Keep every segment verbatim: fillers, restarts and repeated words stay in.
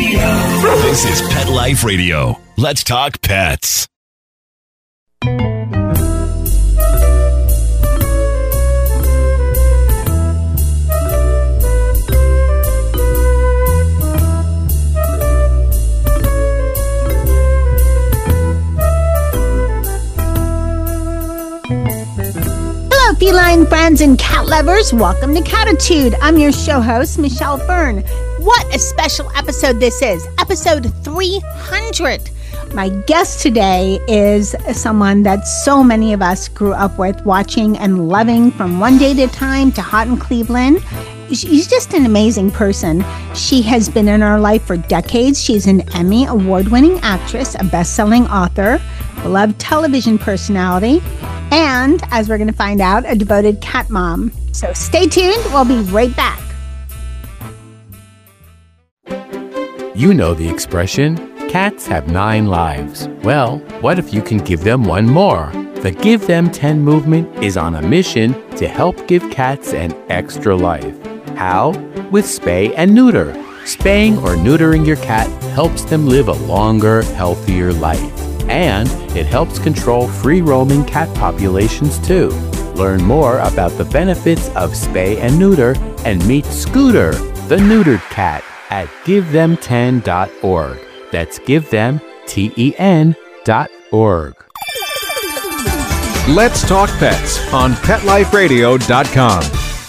This is Pet Life Radio. Let's talk pets. Feline friends and cat lovers, welcome to Catitude. I'm your show host, Michelle Fern. What a special episode this is, episode three hundred. My guest today is someone that so many of us grew up with, watching and loving from One Day at a Time to Hot in Cleveland. She's just an amazing person. She has been in our life for decades. She's an Emmy award-winning actress, a best-selling author, beloved television personality, and, as we're going to find out, a devoted cat mom. So stay tuned. We'll be right back. You know the expression, cats have nine lives. Well, what if you can give them one more? The Give Them ten movement is on a mission to help give cats an extra life. How? With spay and neuter. Spaying or neutering your cat helps them live a longer, healthier life. And it helps control free-roaming cat populations too. Learn more about the benefits of spay and neuter and meet Scooter, the neutered cat, at give them ten dot org. That's give them ten dot org. Let's Talk Pets on pet life radio dot com.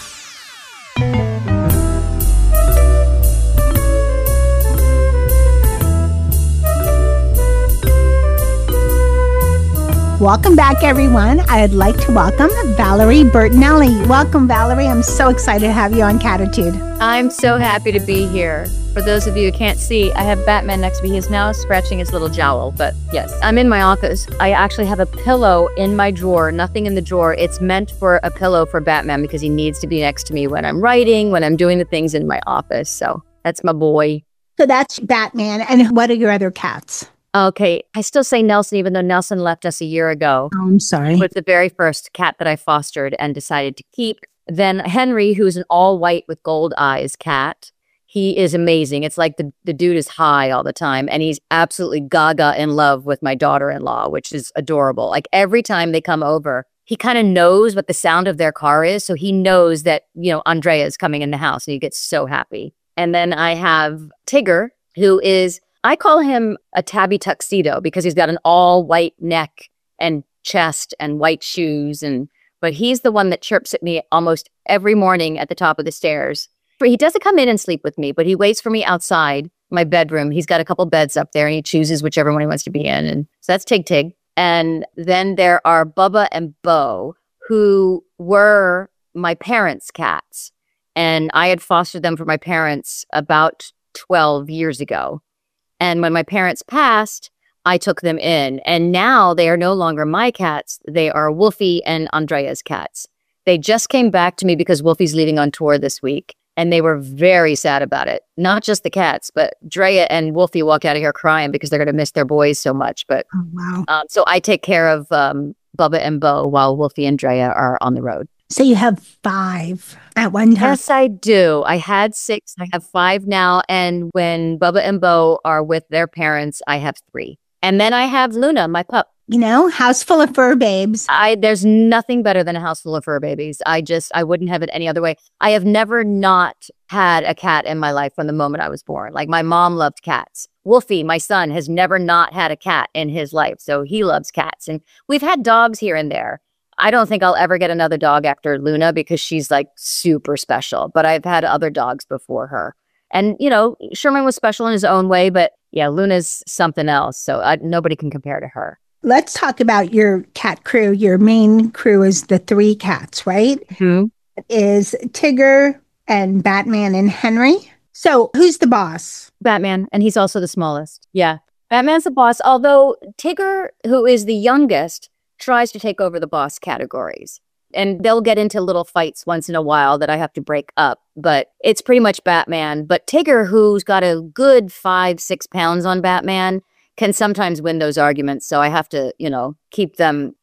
Welcome back, everyone. I'd like to welcome Valerie Bertinelli. Welcome, Valerie. I'm so excited to have you on Catitude. I'm so happy to be here. For those of you who can't see, I have Batman next to me. He's now scratching his little jowl, but yes, I'm in my office. I actually have a pillow in my drawer, nothing in the drawer. It's meant for a pillow for Batman because he needs to be next to me when I'm writing, when I'm doing the things in my office. So that's my boy. So that's Batman. And what are your other cats? Okay, I still say Nelson, even though Nelson left us a year ago. Oh, I'm sorry. Was the very first cat that I fostered and decided to keep. Then Henry, who's an all white with gold eyes cat. He is amazing. It's like the, the dude is high all the time. And he's absolutely gaga in love with my daughter-in-law, which is adorable. Like every time they come over, he kind of knows what the sound of their car is. So he knows that, you know, Andrea is coming in the house and he gets so happy. And then I have Tigger, who is... I call him a tabby tuxedo because he's got an all white neck and chest and white shoes. And but he's the one that chirps at me almost every morning at the top of the stairs. He doesn't come in and sleep with me, but he waits for me outside my bedroom. He's got a couple beds up there and he chooses whichever one he wants to be in. And so that's Tig Tig. And then there are Bubba and Bo, who were my parents' cats. And I had fostered them for my parents about twelve years ago. And when my parents passed, I took them in. And now they are no longer my cats. They are Wolfie and Andrea's cats. They just came back to me because Wolfie's leaving on tour this week. And they were very sad about it. Not just the cats, but Drea and Wolfie walked out of here crying because they're going to miss their boys so much. But oh, wow. Um, so I take care of um, Bubba and Bo while Wolfie and Drea are on the road. So you have five at one time? Yes, I do. I had six. I have five now. And when Bubba and Bo are with their parents, I have three. And then I have Luna, my pup. You know, house full of fur babes. I There's nothing better than a house full of fur babies. I just, I wouldn't have it any other way. I have never not had a cat in my life from the moment I was born. Like my mom loved cats. Wolfie, my son, has never not had a cat in his life. So he loves cats. And we've had dogs here and there. I don't think I'll ever get another dog after Luna because she's like super special. But I've had other dogs before her. And, you know, Sherman was special in his own way. But yeah, Luna's something else. So I, nobody can compare to her. Let's talk about your cat crew. Your main crew is the three cats, right? Mm-hmm. It is Tigger and Batman and Henry. So who's the boss? Batman. And he's also the smallest. Yeah. Batman's the boss. Although Tigger, who is the youngest, tries to take over the boss categories. And they'll get into little fights once in a while that I have to break up. But it's pretty much Batman. But Tigger, who's got a good five, six pounds on Batman, can sometimes win those arguments. So I have to, you know, keep them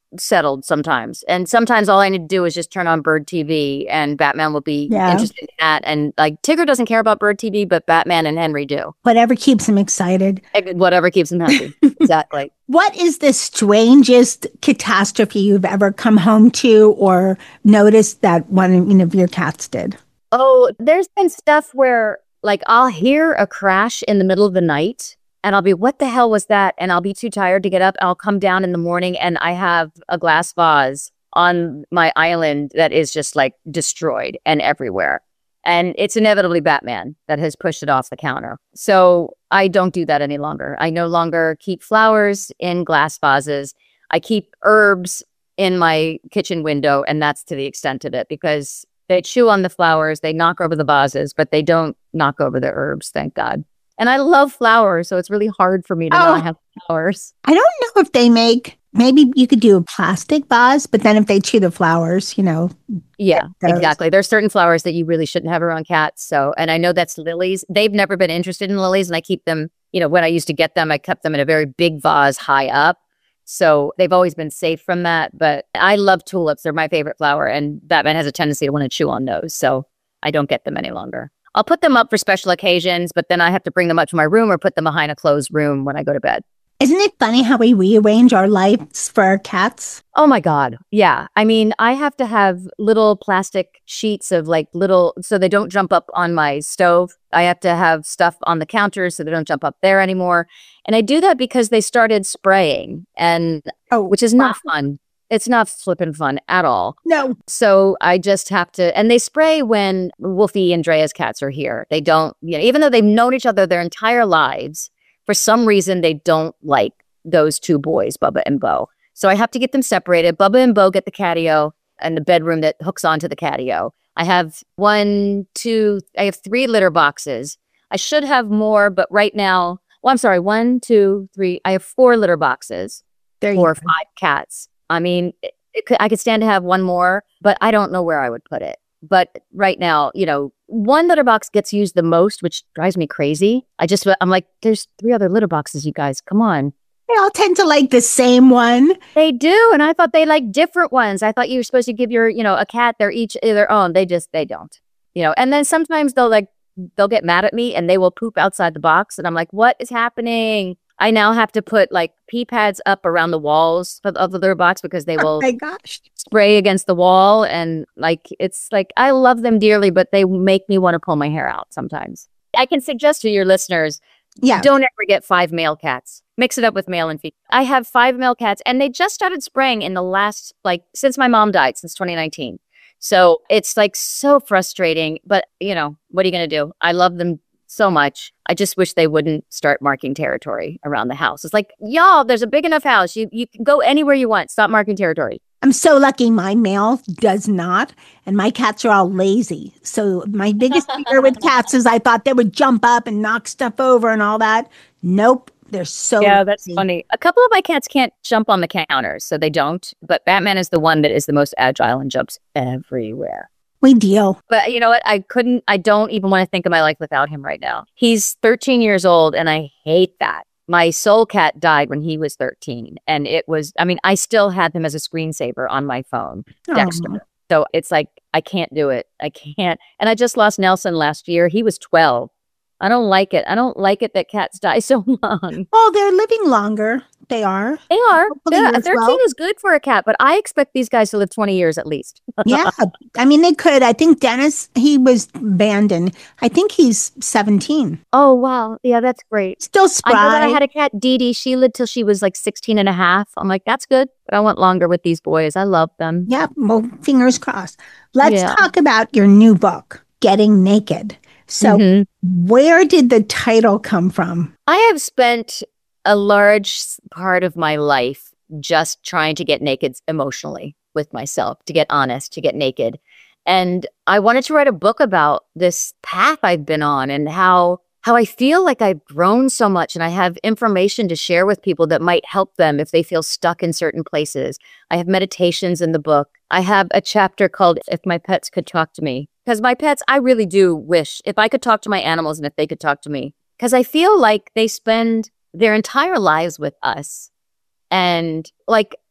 settled sometimes. And sometimes all I need to do is just turn on Bird T V and Batman will be Yeah. interested in that. And like Tigger doesn't care about Bird T V, but Batman and Henry do. Whatever keeps him excited. Whatever keeps him happy. Exactly. What is the strangest catastrophe you've ever come home to or noticed that one of your cats did? Oh, there's been stuff where like I'll hear a crash in the middle of the night and I'll be, what the hell was that? And I'll be too tired to get up. I'll come down in the morning and I have a glass vase on my island that is just like destroyed and everywhere. And it's inevitably Batman that has pushed it off the counter. So I don't do that any longer. I no longer keep flowers in glass vases. I keep herbs in my kitchen window, and that's to the extent of it because they chew on the flowers, they knock over the vases, but they don't knock over the herbs, thank God. And I love flowers, so it's really hard for me to Oh. not have flowers. I don't know if they make, maybe you could do a plastic vase, but then if they chew the flowers, you know. Yeah, those. exactly. There's certain flowers that you really shouldn't have around cats. So, and I know that's lilies. They've never been interested in lilies, and I keep them, you know, when I used to get them, I kept them in a very big vase high up. So they've always been safe from that. But I love tulips. They're my favorite flower, and Batman has a tendency to want to chew on those. So I don't get them any longer. I'll put them up for special occasions, but then I have to bring them up to my room or put them behind a closed room when I go to bed. Isn't it funny how we rearrange our lives for our cats? Oh my God. Yeah. I mean, I have to have little plastic sheets of like little, so they don't jump up on my stove. I have to have stuff on the counter so they don't jump up there anymore. And I do that because they started spraying and, Oh, which is not fun. It's not flippin' fun at all. no. So I just have to, and they spray when Wolfie and Drea's cats are here. They don't, you know, even though they've known each other their entire lives, for some reason they don't like those two boys, Bubba and Bo. So I have to get them separated. Bubba and Bo get the catio and the bedroom that hooks onto the catio. I have one, two, I have three litter boxes. I should have more, but right now, well, I'm sorry, one, two, three, I have four litter boxes There you for go. five cats. I mean, it, it could, I could stand to have one more, but I don't know where I would put it. But right now, you know, one litter box gets used the most, which drives me crazy. I just, I'm like, there's three other litter boxes, you guys. Come on. They all tend to like the same one. They do. And I thought they like different ones. I thought you were supposed to give your, you know, a cat, they're each their own. They just, they don't, you know, and then sometimes they'll like, they'll get mad at me and they will poop outside the box. And I'm like, what is happening? I now have to put like pee pads up around the walls of, of the litter box because they Oh will my gosh. spray against the wall. And like, it's like, I love them dearly, but they make me want to pull my hair out sometimes. I can suggest to your listeners, Yeah. don't ever get five male cats. Mix it up with male and female. I have five male cats and they just started spraying in the last, like since my mom died, since twenty nineteen. So it's like so frustrating, but you know, what are you going to do? I love them so much. I just wish they wouldn't start marking territory around the house. It's like, y'all, there's a big enough house. You you can go anywhere you want. Stop marking territory. I'm so lucky my male does not, and my cats are all lazy. So my biggest fear with cats is I thought they would jump up and knock stuff over and all that. Nope. They're so Yeah, that's lazy. funny. A couple of my cats can't jump on the counters, so they don't. But Batman is the one that is the most agile and jumps everywhere. We deal. But you know what? I couldn't, I don't even want to think of my life without him right now. He's thirteen years old and I hate that. My soul cat died when he was thirteen. And it was, I mean, I still had him as a screensaver on my phone, Dexter. Aw. So it's like, I can't do it. I can't. And I just lost Nelson last year. He was twelve. I don't like it. I don't like it that cats die so long. Well, they're living longer. They are. They are. Hopefully They're- as thirteen well. is good for a cat, but I expect these guys to live twenty years at least. Yeah. I mean, they could. I think Dennis, he was abandoned. I think he's seventeen. Oh, wow. Yeah, that's great. Still spry. I know that I had a cat, Dee Dee. She lived till she was like sixteen and a half. I'm like, that's good. But I want longer with these boys. I love them. Yeah. Well, fingers crossed. Let's Yeah. talk about your new book, Getting Naked. So, Mhm. where did the title come from? I have spent a large s- part of my life just trying to get naked emotionally with myself, to get honest, to get naked. And I wanted to write a book about this path I've been on and how how I feel like I've grown so much and I have information to share with people that might help them if they feel stuck in certain places. I have meditations in the book. I have a chapter called If My Pets Could Talk to Me. Because my pets, I really do wish if I could talk to my animals and if they could talk to me. Because I feel like they spend their entire lives with us. And like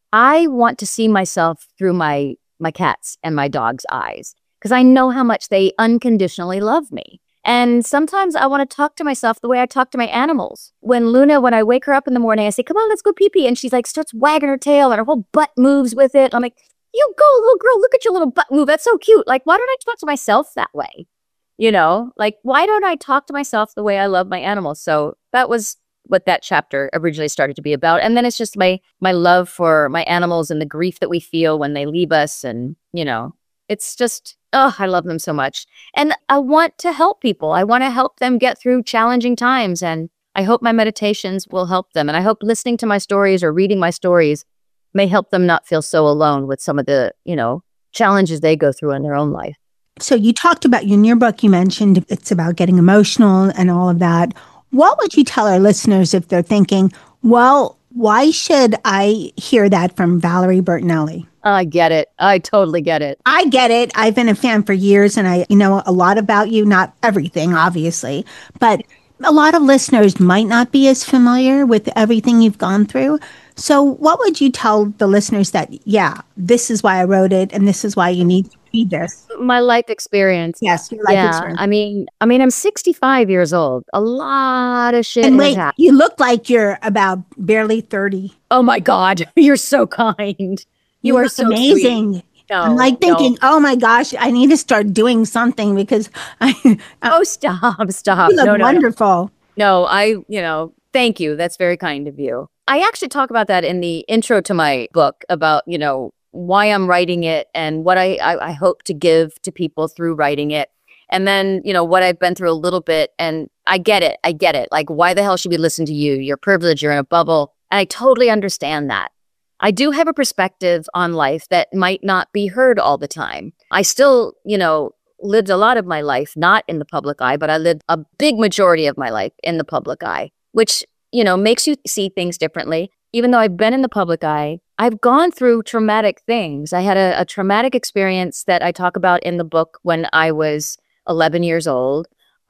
I want to see myself through my my cat's and my dog's eyes because I know how much they unconditionally love me. And sometimes I want to talk to myself the way I talk to my animals. When Luna, when I wake her up in the morning, I say, come on, let's go pee-pee. And she's like, starts wagging her tail and her whole butt moves with it. I'm like, you go, little girl, look at your little butt move. That's so cute. Like, why don't I talk to myself that way? You know, like, why don't I talk to myself the way I love my animals? So that was what that chapter originally started to be about. And then it's just my my love for my animals and the grief that we feel when they leave us. And, you know, it's just, oh, I love them so much. And I want to help people. I want to help them get through challenging times. And I hope my meditations will help them. And I hope listening to my stories or reading my stories may help them not feel so alone with some of the, you know, challenges they go through in their own life. So you talked about, in your book, you mentioned it's about getting emotional and all of that. What would you tell our listeners if they're thinking, well, why should I hear that from Valerie Bertinelli? I get it. I totally get it. I get it. I've been a fan for years and I know a lot about you, not everything, obviously, but a lot of listeners might not be as familiar with everything you've gone through. So what would you tell the listeners that, yeah, this is why I wrote it and this is why you need to read this? My life experience. Yes, your life yeah, experience. I mean, I mean, I'm sixty-five years old. A lot of shit And has wait, happened. you look like you're about barely thirty. Oh my God, you're so kind. You, You are look so amazing. sweet. No, I'm like thinking, no. oh my gosh, I need to start doing something because I, Oh, stop, stop. you look no, no, no. wonderful. No, I, you know, thank you. That's very kind of you. I actually talk about that in the intro to my book about, you know, why I'm writing it and what I, I, I hope to give to people through writing it. And then, you know, what I've been through a little bit. And I get it. I get it. Like, why the hell should we listen to you? You're privileged. You're in a bubble. And I totally understand that. I do have a perspective on life that might not be heard all the time. I still, you know, lived a lot of my life not in the public eye, but I lived a big majority of my life in the public eye, which, you know, makes you see things differently. Even though I've been in the public eye, I've gone through traumatic things. I had a, a traumatic experience that I talk about in the book when I was eleven years old.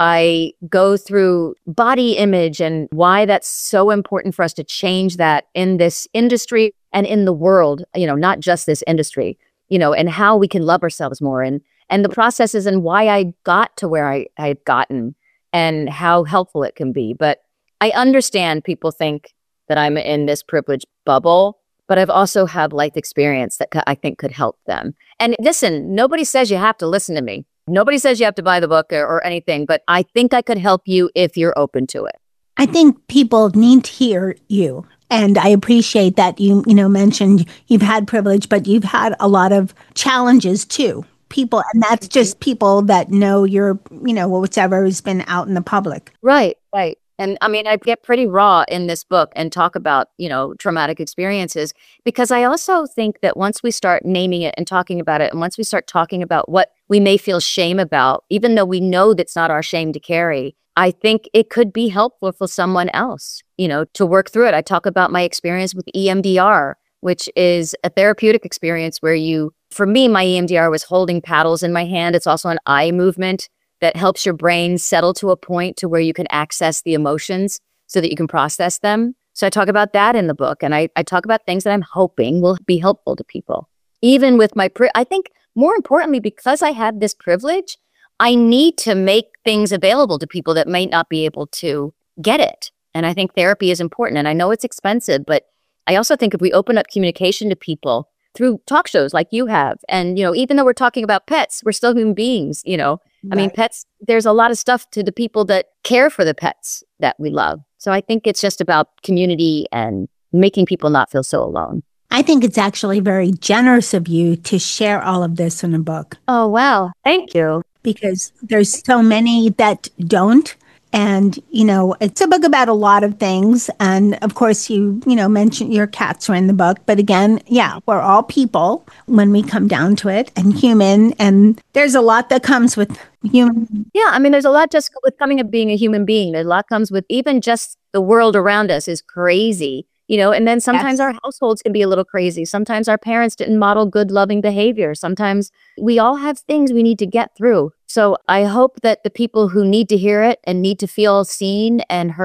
I go through body image and why that's so important for us to change that in this industry and in the world, you know, not just this industry, you know, and how we can love ourselves more and and the processes and why I got to where I, I had gotten and how helpful it can be. But I understand people think that I'm in this privileged bubble, but I've also had life experience that I think could help them. And listen, nobody says you have to listen to me. Nobody says you have to buy the book or, or anything, but I think I could help you if you're open to it. I think people need to hear you. And I appreciate that you, you know, mentioned you've had privilege, but you've had a lot of challenges too. People, and that's just people that know you're, you know, whatever has been out in the public. Right, right. And I mean, I get pretty raw in this book and talk about, you know, traumatic experiences, because I also think that once we start naming it and talking about it, and once we start talking about what we may feel shame about, even though we know that's not our shame to carry, I think it could be helpful for someone else, you know, to work through it. I talk about my experience with E M D R, which is a therapeutic experience where you, for me, my E M D R was holding paddles in my hand. It's also an eye movement that helps your brain settle to a point to where you can access the emotions so that you can process them. So I talk about that in the book. And I, I talk about things that I'm hoping will be helpful to people. Even with my, pri- I think more importantly, because I had this privilege, I need to make things available to people that might not be able to get it. And I think therapy is important. And I know it's expensive, but I also think if we open up communication to people through talk shows like you have, and, you know, even though we're talking about pets, we're still human beings, you know, I mean, pets, there's a lot of stuff to the people that care for the pets that we love. So I think it's just about community and making people not feel so alone. I think it's actually very generous of you to share all of this in a book. Oh, wow. Thank you. Because there's so many that don't. And, you know, it's a book about a lot of things. And of course, you, you know, mentioned your cats are in the book. But again, yeah, we're all people when we come down to it and human. And there's a lot that comes with human. Yeah. I mean, there's a lot just with coming of being a human being. A lot comes with even just the world around us is crazy, you know, and then sometimes yes. our households can be a little crazy. Sometimes our parents didn't model good, loving behavior. Sometimes we all have things we need to get through. So I hope that the people who need to hear it and need to feel seen and heard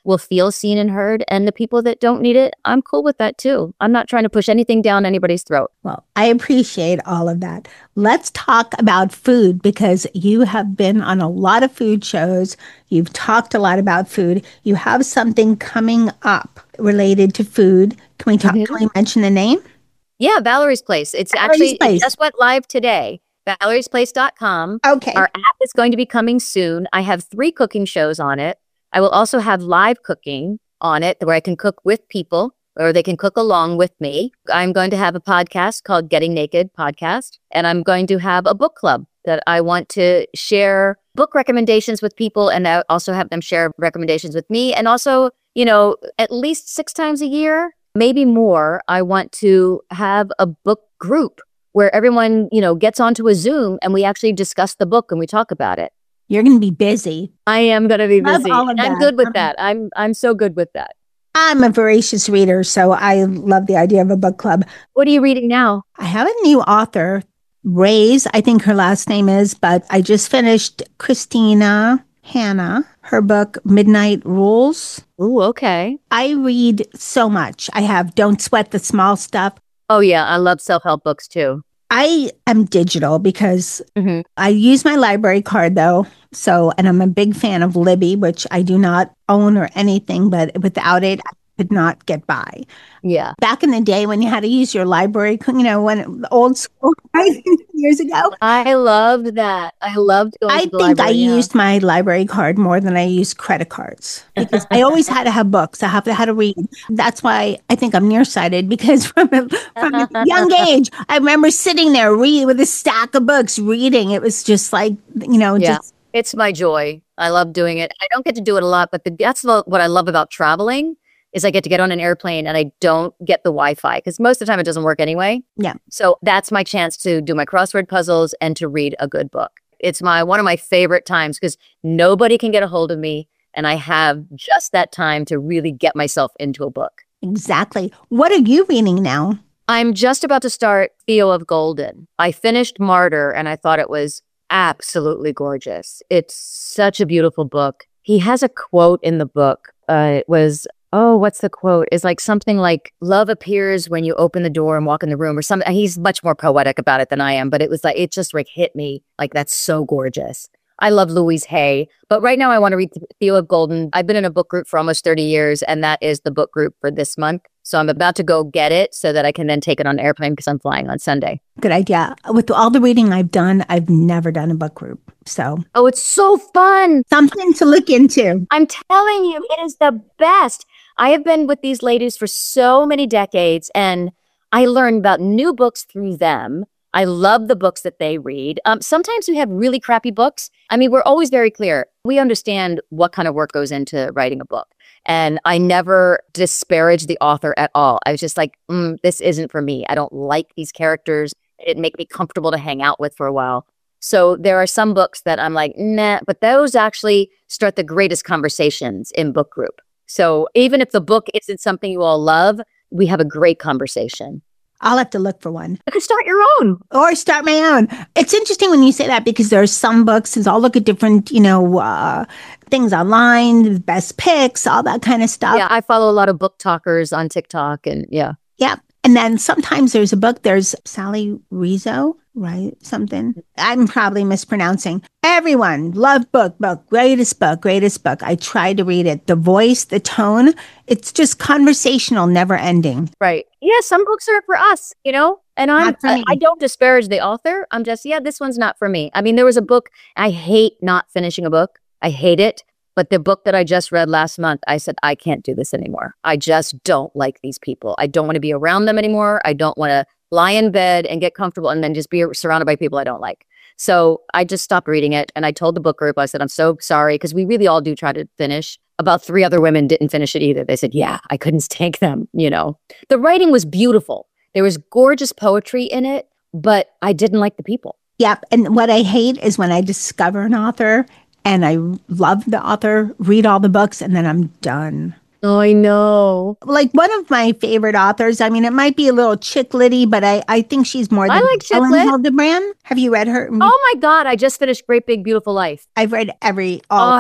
will feel seen and heard. And the people that don't need it, I'm cool with that too. I'm not trying to push anything down anybody's throat. Well, I appreciate all of that. Let's talk about food because you have been on a lot of food shows. You've talked a lot about food. You have something coming up related to food. Can we talk? Mm-hmm. Can we mention the name? Yeah, Valerie's Place. It's Valerie's actually, Place. It just went live today. Valeries Place dot com. Okay. Our app is going to be coming soon. I have three cooking shows on it. I will also have live cooking on it where I can cook with people or they can cook along with me. I'm going to have a podcast called Getting Naked Podcast, and I'm going to have a book club that I want to share book recommendations with people, and I also have them share recommendations with me. And also, you know, at least six times a year, maybe more, I want to have a book group where everyone, you know, gets onto a Zoom and we actually discuss the book and we talk about it. You're going to be busy. I am going to be Love busy. all of I'm that. good with Um, that. I'm I'm so good with that. I'm a voracious reader, so I love the idea of a book club. What are you reading now? I have a new author, Ray's, I think her last name is, but I just finished Christina Hanna, her book, Midnight Rules. Ooh, okay. I read so much. I have Don't Sweat the Small Stuff. Oh, yeah. I love self-help books, too. I am digital because Mm-hmm. I use my library card, though. So, and I'm a big fan of Libby, which I do not own or anything, but without it, I could not get by. Yeah. Back in the day when you had to use your library, you know, when the old school, right, years ago. I loved that. I loved going I to the think library. I yeah. used used my library card more than I used credit cards because I always had to have books. I have to have to read. That's why I think I'm nearsighted because from a, from a young age, I remember sitting there reading with a stack of books, reading. It was just like, you know, Yeah. just It's my joy. I love doing it. I don't get to do it a lot, but the, that's the, what I love about traveling is I get to get on an airplane and I don't get the Wi-Fi because most of the time it doesn't work anyway. Yeah. So that's my chance to do my crossword puzzles and to read a good book. It's my one of my favorite times because nobody can get a hold of me and I have just that time to really get myself into a book. exactly. What are you reading now? I'm just about to start Theo of Golden. I finished Martyr and I thought it was absolutely gorgeous. It's such a beautiful book. He has a quote in the book. Uh, it was, oh, what's the quote? It's like something like, love appears when you open the door and walk in the room or something. He's much more poetic about it than I am, but it was like, it just like hit me. Like, that's so gorgeous. I love Louise Hay, but right now I want to read Theo of Golden. I've been in a book group for almost thirty years, and that is the book group for this month. So I'm about to go get it so that I can then take it on an airplane because I'm flying on Sunday. Good idea. With all the reading I've done, I've never done a book group. So Oh, it's so fun. something to look into. I'm telling you, it is the best. I have been with these ladies for so many decades, and I learn about new books through them. I love the books that they read. Um, sometimes we have really crappy books. I mean, we're always very clear. We understand what kind of work goes into writing a book. And I never disparage the author at all. I was just like, mm, this isn't for me. I don't like these characters. It make me comfortable to hang out with for a while. So there are some books that I'm like, nah, but those actually start the greatest conversations in book group. So even if the book isn't something you all love, we have a great conversation. I'll have to look for one. You can start your own. Or start my own. It's interesting when you say that because there are some books, and I'll look at different, you know, uh, things online, the best picks, all that kind of stuff. Yeah, I follow a lot of book talkers on TikTok and yeah. Yeah. And then sometimes there's a book, there's Sally Rizzo, right? Something. I'm probably mispronouncing. Everyone, love book, book, greatest book, greatest book. I tried to read it. The voice, the tone, it's just conversational, never ending. Right. Yeah, some books are for us, you know? And I'm, Not for I, me. I don't disparage the author. I'm just, yeah, this one's not for me. I mean, there was a book, I hate not finishing a book. I hate it. But the book that I just read last month, I said, I can't do this anymore. I just don't like these people. I don't want to be around them anymore. I don't want to lie in bed and get comfortable and then just be surrounded by people I don't like. So I just stopped reading it. And I told the book group, I said, I'm so sorry, because we really all do try to finish. About three other women didn't finish it either. They said, yeah, I couldn't take them, you know. The writing was beautiful. There was gorgeous poetry in it, but I didn't like the people. Yep. And what I hate is when I discover an author and I love the author, read all the books, and then I'm done. Oh, I know. Like one of my favorite authors, I mean, it might be a little chick litty, but I, I think she's more than I like chick Ellen lit. Hildebrand. Have you read her? Oh my God, I just finished Great Big Beautiful Life. I've read every, all. I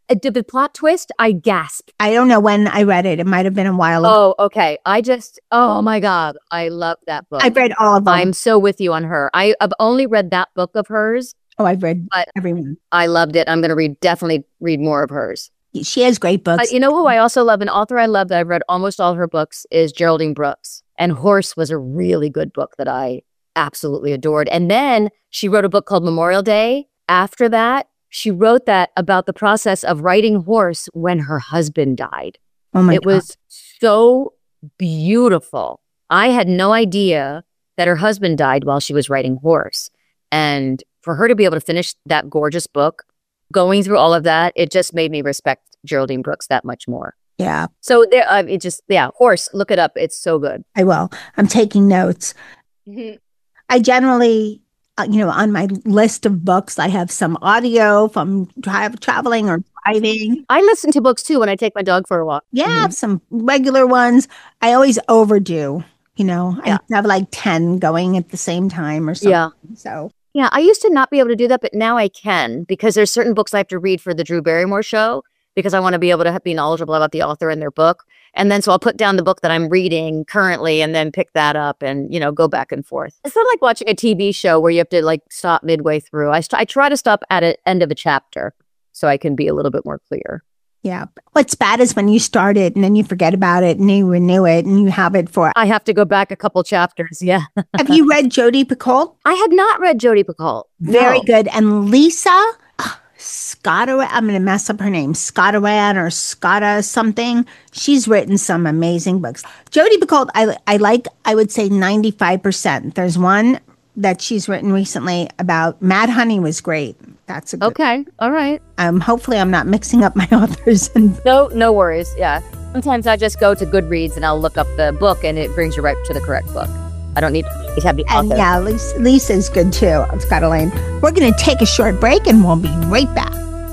uh, did the plot twist, I gasped. I don't know when I read it. It might have been a while ago. Oh, okay. I just, oh my God. I love that book. I've read all of them. I'm so with you on her. I, I've only read that book of hers. Oh, I've read but everyone. I loved it. I'm going to read, definitely read more of hers. She has great books. But you know who I also love? An author I love that I've read almost all her books is Geraldine Brooks. And Horse was a really good book that I absolutely adored. And then she wrote a book called Memorial Day. After that, she wrote that about the process of writing Horse when her husband died. Oh my it God. was so beautiful. I had no idea that her husband died while she was writing Horse. And for her to be able to finish that gorgeous book, going through all of that, it just made me respect Geraldine Brooks that much more. Yeah. So there, uh, it just, yeah, Horse, look it up. It's so good. I will. I'm taking notes. Mm-hmm. I generally, uh, you know, on my list of books, I have some audio from drive, traveling or driving. I listen to books too when I take my dog for a walk. Yeah, Mhm. some regular ones. I always overdo, you know, Yeah. I have like ten going at the same time or something. Yeah. So, Yeah, I used to not be able to do that, but now I can because there's certain books I have to read for the Drew Barrymore show because I want to be able to have, be knowledgeable about the author and their book. And then so I'll put down the book that I'm reading currently and then pick that up and, you know, go back and forth. It's not like watching a T V show where you have to like stop midway through. I, st- I try to stop at the end of a chapter so I can be a little bit more clear. yeah. What's bad is when you start it and then you forget about it and you renew it and you have it for. I have to go back a couple chapters. Yeah. Have you read Jodi Picoult? I had not read Jodi Picoult. Very No. good. And Lisa uh, Scottaran, I'm going to mess up her name, Scottaran or Scotta something. She's written some amazing books. Jodi Picoult, I, I like, I would say ninety-five percent. There's one that she's written recently about Mad Honey was great. That's a good. Okay. All right. Um, hopefully I'm not mixing up my authors. And No, no worries. Yeah. Sometimes I just go to Goodreads and I'll look up the book and it brings you right to the correct book. I don't need to have the And author. yeah, Lisa, Lisa's good too. Of Scott Lane. We're going to take a short break and we'll be right back.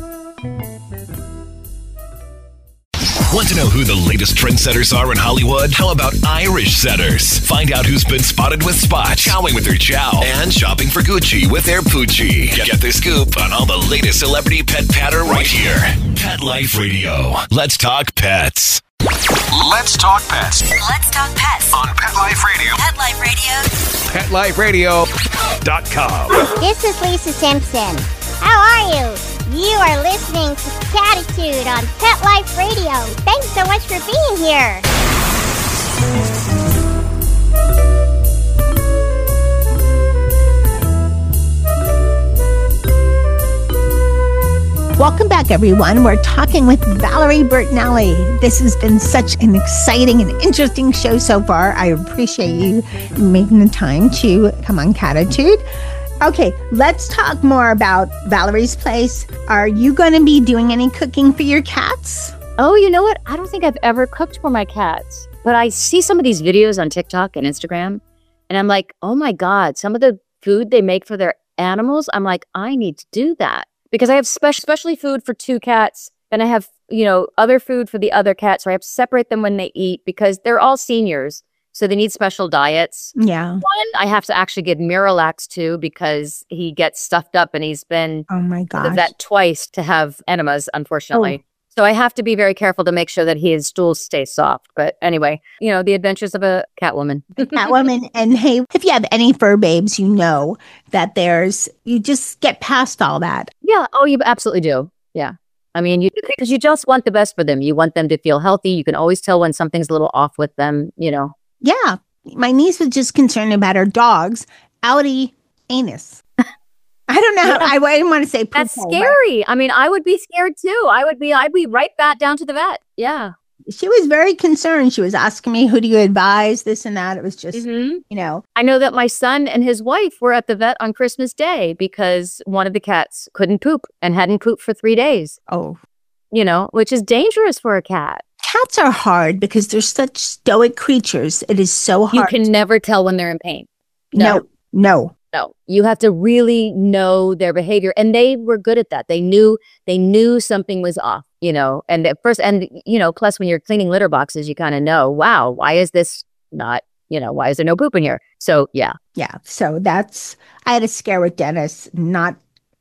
Want to know who the latest trendsetters are in Hollywood? How about Irish setters? Find out who's been spotted with spots, chowing with their chow, and shopping for Gucci with their Poochie. Get the scoop on all the latest celebrity pet patter right here. Pet Life Radio. Let's talk pets. Let's talk pets Let's talk pets on Pet Life Radio. Pet Life Radio. pet life radio dot com. This is Lisa Simpson. How are you? You are listening to Catitude on Pet Life Radio. Thanks so much for being here. Welcome back, everyone. We're talking with Valerie Bertinelli. This has been such an exciting and interesting show so far. I appreciate you making the time to come on Catitude. Okay, let's talk more about Valerie's Place. Are you going to be doing any cooking for your cats? Oh, you know what? I don't think I've ever cooked for my cats, but I see some of these videos on TikTok and Instagram, and I'm like, oh my God, some of the food they make for their animals, I'm like, I need to do that because I have spe- specially food for two cats, and I have, you know, other food for the other cats, so I have to separate them when they eat because they're all seniors, so they need special diets. Yeah. One, I have to actually give Miralax to because he gets stuffed up and he's been Oh my to the gosh. vet twice to have enemas, unfortunately. Oh. So I have to be very careful to make sure that his stools stay soft. But anyway, you know, the adventures of a cat woman. Catwoman. And hey, if you have any fur babes, you know that there's, you just get past all that. Yeah. Oh, you absolutely do. Yeah. I mean, you because you just want the best for them. You want them to feel healthy. You can always tell when something's a little off with them, you know. Yeah. My niece was just concerned about her dog's outie anus. I don't know. How, I, I didn't want to say That's poo-poo, but scary. I mean, I would be scared too. I would be, I'd be right back down to the vet. Yeah. She was very concerned. She was asking me, who do you advise? This and that. It was just, Mhm. you know, I know that my son and his wife were at the vet on Christmas Day because one of the cats couldn't poop and hadn't pooped for three days, oh, you know, which is dangerous for a cat. cats are hard because they're such stoic creatures. It is so You hard. can never tell when they're in pain. no, no. No, you have to really know their behavior. And they were good at that. They knew, they knew something was off, you know, and at first, and, you know, plus when you're cleaning litter boxes, you kind of know, wow, why is this not, you know, why is there no poop in here? So yeah. Yeah. So that's, I had a scare with Dennis not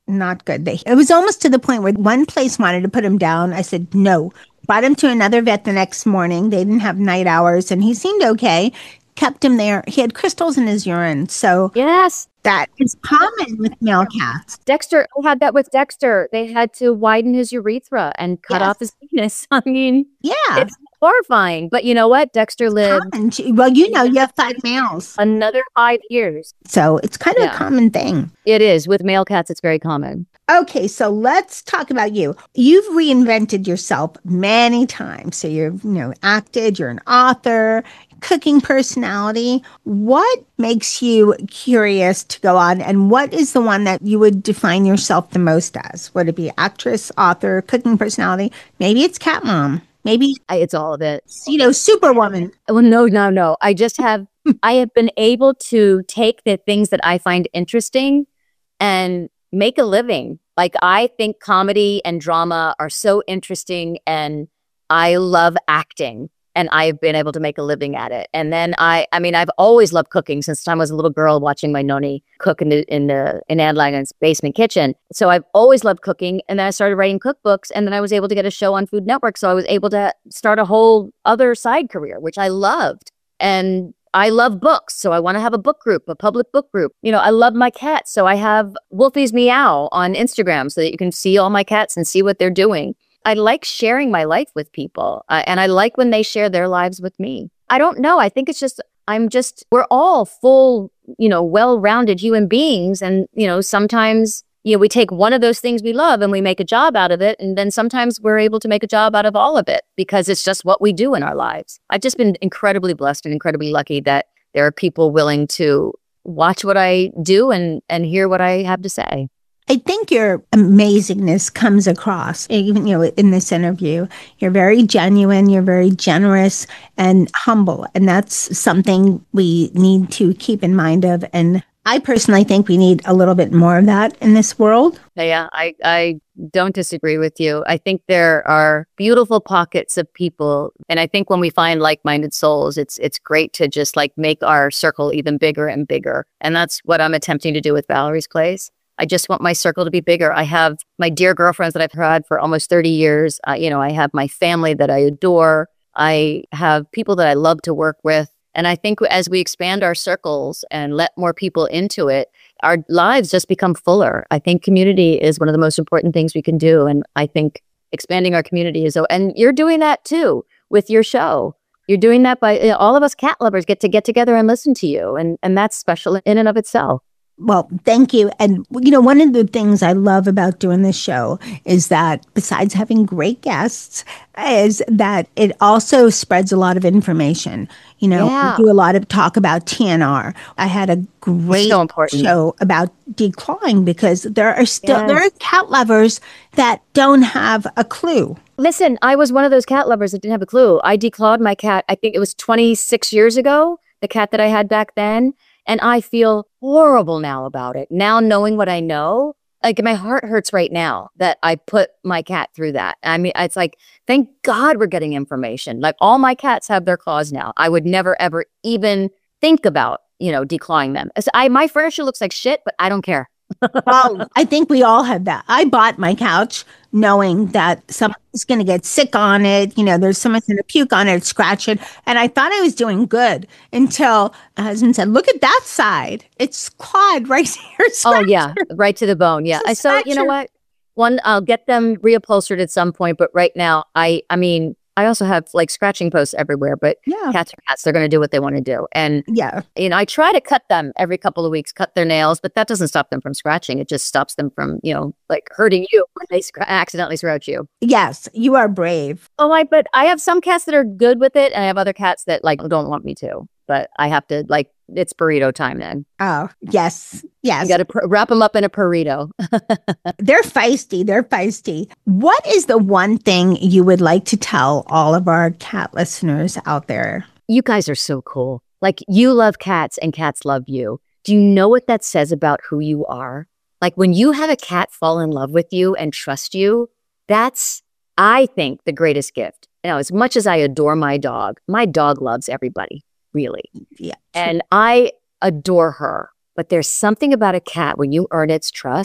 not good. They, it was almost to the point where one place wanted to put him down. I said, no. Brought him to another vet the next morning. They didn't have night hours, and he seemed okay. Kept him there. He had crystals in his urine. So Yes. that is common with male cats. Dexter, I had that with Dexter. They had to widen his urethra and cut Yes. off his penis. I mean, Yeah. it's horrifying. But you know what? Dexter lived Common. Well, you know, you have five males. another five years. So it's kind of Yeah. a common thing. It is. With male cats, it's very common. Okay, so let's talk about you. You've reinvented yourself many times. So you've, you know, acted, you're an author, cooking personality. What makes you curious to go on, and what is the one that you would define yourself the most as? Would it be actress, author, cooking personality? Maybe it's cat mom. Maybe, I, it's all of it. you know, superwoman. Well, no, no, no. I just have, I have been able to take the things that I find interesting and make a living. Like, I think comedy and drama are so interesting, and I love acting, and I've been able to make a living at it. And then I, I mean, I've always loved cooking since the time I was a little girl, watching my noni cook in the in the in Anne Langen's basement kitchen. So I've always loved cooking, and then I started writing cookbooks, and then I was able to get a show on Food Network. So I was able to start a whole other side career, which I loved. And I love books, so I want to have a book group, a public book group. You know, I love my cats, so I have Wolfie's Meow on Instagram so that you can see all my cats and see what they're doing. I like sharing my life with people, uh, and I like when they share their lives with me. I don't know. I think it's just, I'm just, we're all full, you know, well-rounded human beings. And, you know, sometimes, you know, we take one of those things we love and we make a job out of it. And then sometimes we're able to make a job out of all of it because it's just what we do in our lives. I've just been incredibly blessed and incredibly lucky that there are people willing to watch what I do and, and hear what I have to say. I think your amazingness comes across, even, you know, in this interview. You're very genuine, you're very generous and humble. And that's something we need to keep in mind of. And I personally think we need a little bit more of that in this world. Yeah, I, I don't disagree with you. I think there are beautiful pockets of people. And I think when we find like-minded souls, it's it's great to just like make our circle even bigger and bigger. And that's what I'm attempting to do with Valerie's Place. I just want my circle to be bigger. I have my dear girlfriends that I've had for almost thirty years. Uh, you know, I have my family that I adore. I have people that I love to work with. And I think as we expand our circles and let more people into it, our lives just become fuller. I think community is one of the most important things we can do. And I think expanding our community is, and you're doing that too with your show. You're doing that by, you know, all of us cat lovers get to get together and listen to you. And, and that's special in and of itself. Well, thank you. And, you know, one of the things I love about doing this show is that besides having great guests, is that it also spreads a lot of information. You know, Yeah. we do a lot of talk about T N R. I had a great So important. show about declawing because there are still, Yes. there are cat lovers that don't have a clue. Listen, I was one of those cat lovers that didn't have a clue. I declawed my cat, I think it was twenty-six years ago, the cat that I had back then. And I feel horrible now about it. Now knowing what I know, like my heart hurts right now that I put my cat through that. I mean, it's like, thank God we're getting information. Like all my cats have their claws now. I would never, ever even think about, you know, declawing them. So I, my furniture looks like shit, but I don't care. Well, I think we all have that. I bought my couch knowing that someone's going to get sick on it. You know, there's someone's going to puke on it, scratch it. And I thought I was doing good until my husband said, look at that side. It's clawed right here. Oh, yeah. Right to the bone. Yeah. It's a So, you know scratcher. what? One, I'll get them reupholstered at some point. But right now, I, I mean, I also have like scratching posts everywhere, but Yeah. cats are cats. They're going to do what they want to do. And, Yeah. you know, I try to cut them every couple of weeks, cut their nails, but that doesn't stop them from scratching. It just stops them from, you know, like hurting you when they scr- accidentally scratch you. Yes. You are brave. Oh, I, but I have some cats that are good with it. And I have other cats that like don't want me to, but I have to like, it's burrito time then. Oh, yes. Yes. You got to pr- wrap them up in a burrito. They're feisty. They're feisty. What is the one thing you would like to tell all of our cat listeners out there? You guys are so cool. Like you love cats and cats love you. Do you know what that says about who you are? Like when you have a cat fall in love with you and trust you, that's, I think, the greatest gift. You know, as much as I adore my dog, my dog loves everybody, really. Yeah. And I adore her. But there's something about a cat when you earn its trust,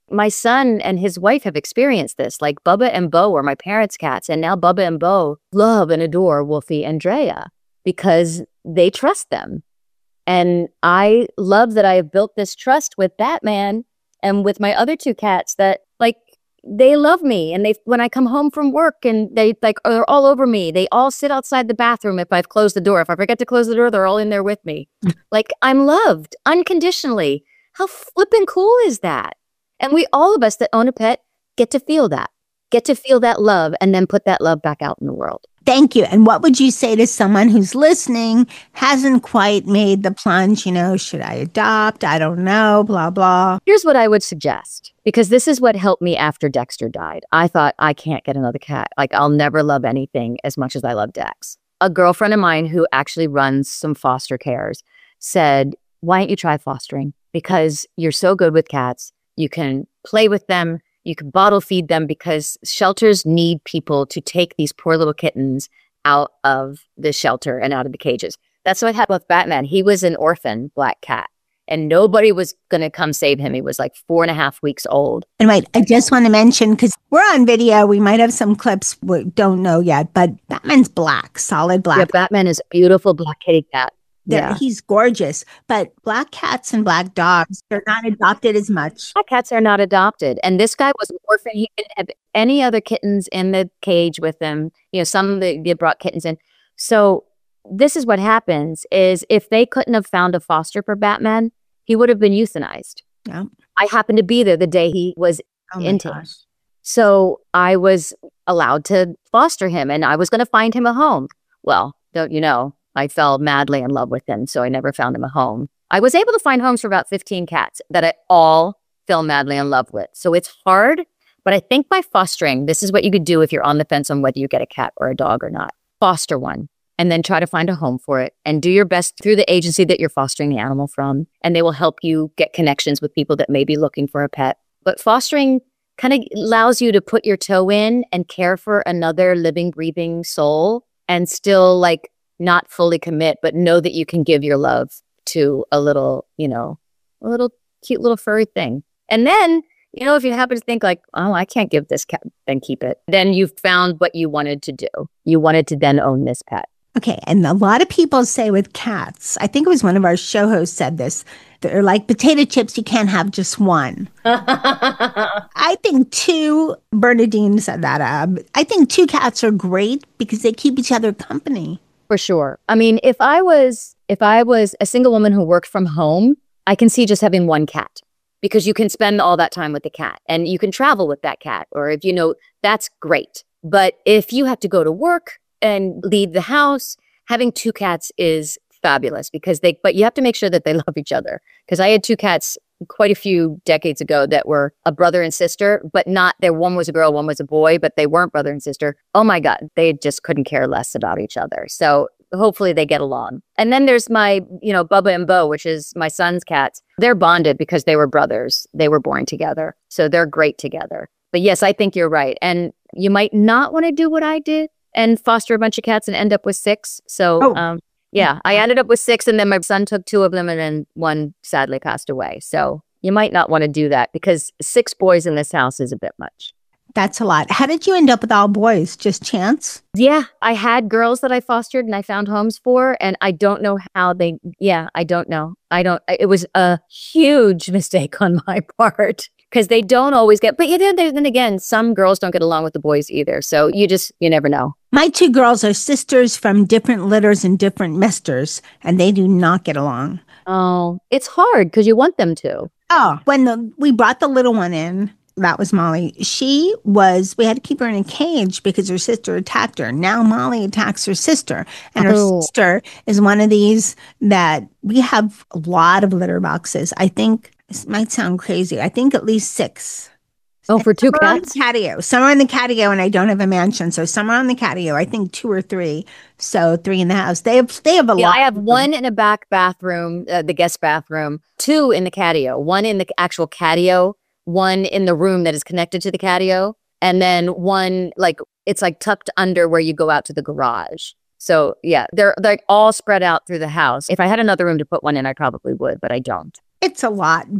my son and his wife have experienced this. Like Bubba and Bo are my parents' cats. And now Bubba and Bo love and adore Wolfie and Drea because they trust them. And I love that I have built this trust with Batman and with my other two cats that like they love me. And they when I come home from work and they like are all over me, they all sit outside the bathroom if I've closed the door. If I forget to close the door, they're all in there with me. Like I'm loved unconditionally. How flippin' cool is that? And we, all of us that own a pet, get to feel that, get to feel that love and then put that love back out in the world. Thank you. And what would you say to someone who's listening, hasn't quite made the plunge, you know, should I adopt? I don't know, blah, blah. Here's what I would suggest, because this is what helped me after Dexter died. I thought, I can't get another cat. Like, I'll never love anything as much as I love Dex. A girlfriend of mine who actually runs some foster cares said, why don't you try fostering? Because you're so good with cats. You can play with them. You can bottle feed them because shelters need people to take these poor little kittens out of the shelter and out of the cages. That's what happened with Batman. He was an orphan black cat and nobody was going to come save him. He was like four and a half weeks old. And wait, I just want to mention, because we're on video, we might have some clips we don't know yet, but Batman's black, solid black. Yeah, Batman is a beautiful black kitty cat. Yeah. He's gorgeous, but black cats and black dogs, they're not adopted as much. Black cats are not adopted. And this guy was an orphan. He didn't have any other kittens in the cage with him. You know, some they, they brought kittens in. So this is what happens is if they couldn't have found a foster for Batman, he would have been euthanized. Yeah. I happened to be there the day he was oh into gosh. So I was allowed to foster him and I was going to find him a home. Well, don't you know, I fell madly in love with him, so I never found him a home. I was able to find homes for about fifteen cats that I all fell madly in love with. So it's hard, but I think by fostering, this is what you could do if you're on the fence on whether you get a cat or a dog or not. Foster one and then try to find a home for it and do your best through the agency that you're fostering the animal from. And they will help you get connections with people that may be looking for a pet. But fostering kind of allows you to put your toe in and care for another living, breathing soul and still like not fully commit, but know that you can give your love to a little, you know, a little cute little furry thing. And then, you know, if you happen to think like, oh, I can't give this cat, then keep it. Then you've found what you wanted to do. You wanted to then own this pet. Okay. And a lot of people say with cats, I think it was one of our show hosts said this, they're like potato chips, you can't have just one. I think two, Bernadine said that. Uh, I think two cats are great because they keep each other company. For sure. I mean, if I was if I was a single woman who worked from home, I can see just having one cat because you can spend all that time with the cat and you can travel with that cat. Or if you know, that's great. But if you have to go to work and leave the house, having two cats is fabulous because they, but you have to make sure that they love each other. Because I had two cats quite a few decades ago that were a brother and sister, but not there. One was a girl, one was a boy, but they weren't brother and sister. Oh my God, they just couldn't care less about each other. So hopefully they get along. And then there's my, you know, Bubba and Bo, which is my son's cats. They're bonded because they were brothers. They were born together. So they're great together. But yes, I think you're right. And you might not want to do what I did and foster a bunch of cats and end up with six. So, oh. um, yeah, I ended up with six and then my son took two of them and then one sadly passed away. So you might not want to do that because six boys in this house is a bit much. That's a lot. How did you end up with all boys? Just chance? Yeah, I had girls that I fostered and I found homes for and I don't know how they, yeah, I don't know. I don't, it was a huge mistake on my part. Because they don't always get, but yeah, then, then again, some girls don't get along with the boys either. So you just, you never know. My two girls are sisters from different litters and different misters, and they do not get along. Oh, it's hard because you want them to. Oh, when the, we brought the little one in, that was Molly. She was, we had to keep her in a cage because her sister attacked her. Now Molly attacks her sister. And her Oh. sister is one of these that we have a lot of litter boxes. I think, this might sound crazy, I think at least six. Oh, for two Some are on cats? the catio. Some are in the catio and I don't have a mansion. So some are on the catio. I think two or three. So three in the house. They have, they have a Yeah, lot. I have of them. one in a back bathroom, uh, the guest bathroom, two in the catio, one in the actual catio, one in the room that is connected to the catio, and then one like it's like tucked under where you go out to the garage. So yeah, they're they're all spread out through the house. If I had another room to put one in, I probably would, but I don't. It's a lot, but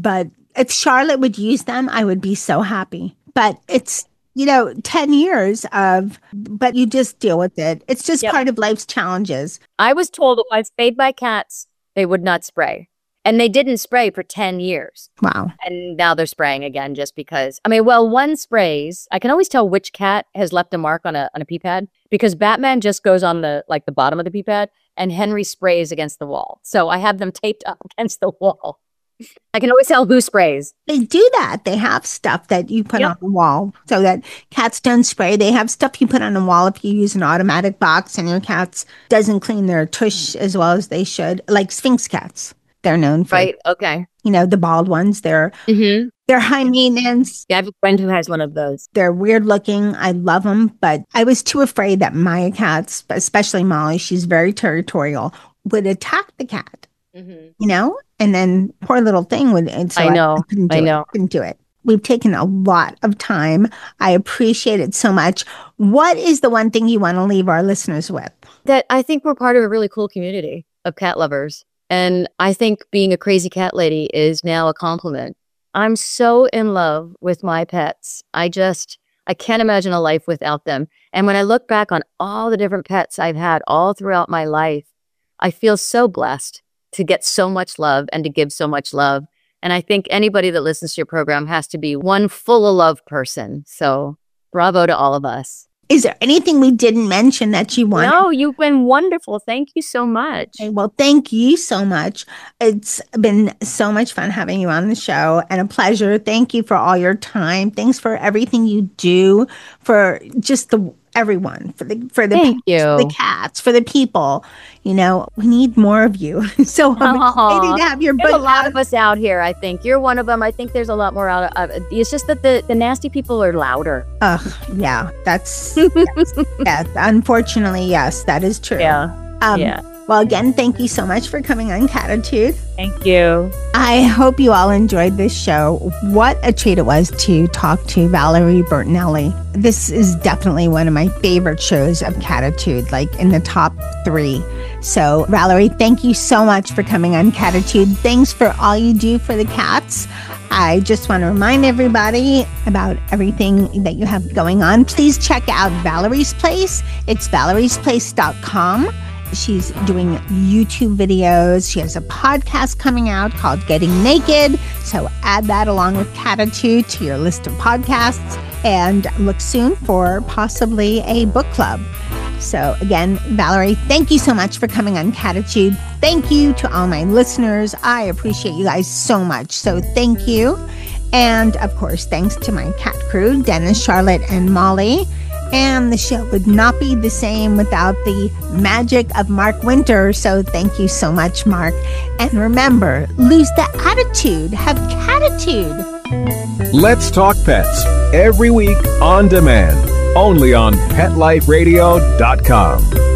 If Charlotte would use them, I would be so happy. But it's, you know, ten years of, but you just deal with it. It's just Yep. part of life's challenges. I was told that when I was spayed by cats, they would not spray. And they didn't spray for ten years. Wow. And now they're spraying again just because. I mean, well, one sprays. I can always tell which cat has left a mark on a on a pee pad because Batman just goes on the like the bottom of the pee pad and Henry sprays against the wall. So I have them taped up against the wall. I can always tell who sprays. They do that. They have stuff that you put Yep. on the wall so that cats don't spray. They have stuff you put on the wall if you use an automatic box and your cats doesn't clean their tush as well as they should. Like Sphinx cats. They're known for, Right. Okay. you know, the bald ones. They're Mm-hmm. they're high maintenance. Yeah, I have a friend who has one of those. They're weird looking. I love them, but I was too afraid that my cats, especially Molly, she's very territorial, would attack the cat. Mm-hmm. You know, and then poor little thing would. And so I know. couldn't do I it. know. Couldn't do it. We've taken a lot of time. I appreciate it so much. What is the one thing you want to leave our listeners with? That I think we're part of a really cool community of cat lovers. And I think being a crazy cat lady is now a compliment. I'm so in love with my pets. I just, I can't imagine a life without them. And when I look back on all the different pets I've had all throughout my life, I feel so blessed to get so much love and to give so much love. And I think anybody that listens to your program has to be one full of love person. So bravo to all of us. Is there anything we didn't mention that you want? No, you've been wonderful. Thank you so much. Okay, well, thank you so much. It's been so much fun having you on the show and a pleasure. Thank you for all your time. Thanks for everything you do for just the everyone, for the for the Thank you. for the cats, for the people. You know, we need more of you. So I'm Aw. excited to have your There's book a lot out. of us out here, I think. You're one of them. I think there's a lot more out of it's just that the, the nasty people are louder. Ugh, yeah, that's yes, yes. Unfortunately, yes, that is true. Um, yeah. Well, again, thank you so much for coming on Catitude. Thank you. I hope you all enjoyed this show. What a treat it was to talk to Valerie Bertinelli. This is definitely one of my favorite shows of Catitude, like in the top three. So, Valerie, thank you so much for coming on Catitude. Thanks for all you do for the cats. I just want to remind everybody about everything that you have going on. Please check out Valerie's Place. It's valeries place dot com. She's doing YouTube videos. She has a podcast coming out called Getting Naked. So add that along with Catitude to your list of podcasts and look soon for possibly a book club. So again, Valerie, thank you so much for coming on Catitude. Thank you to all my listeners. I appreciate you guys so much. So thank you. And of course, thanks to my cat crew, Dennis, Charlotte, and Molly. And the show would not be the same without the magic of Mark Winter. So thank you so much, Mark. And remember, lose the attitude, have catitude. Let's Talk Pets every week on demand, only on pet life radio dot com.